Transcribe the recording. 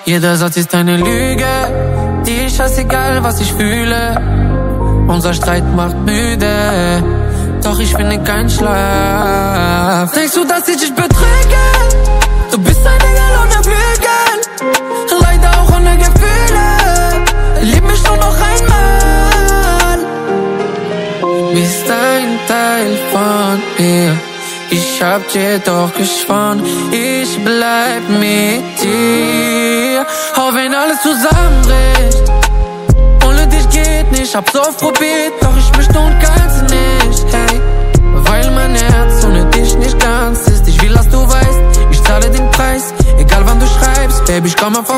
Jeder Satz ist eine Lüge, dir ist scheißegal, was ich fühle. Unser Streit macht müde, doch ich finde keinen Schlaf. Denkst du, dass ich dich betrüge? Du bist ein Engel ohne Flügel, leider auch ohne Gefühle. Lieb mich nur noch einmal. Bist ein Teil von mir. Ich hab dir doch geschworen, ich bleib mit dir. Auch wenn alles zusammenbricht, ohne dich geht nicht. Hab's oft probiert, doch ich möchte und kann's nicht, hey. Weil mein Herz ohne dich nicht ganz ist. Ich will, dass du weißt, ich zahle den Preis. Egal wann du schreibst, Baby, ich komm auf.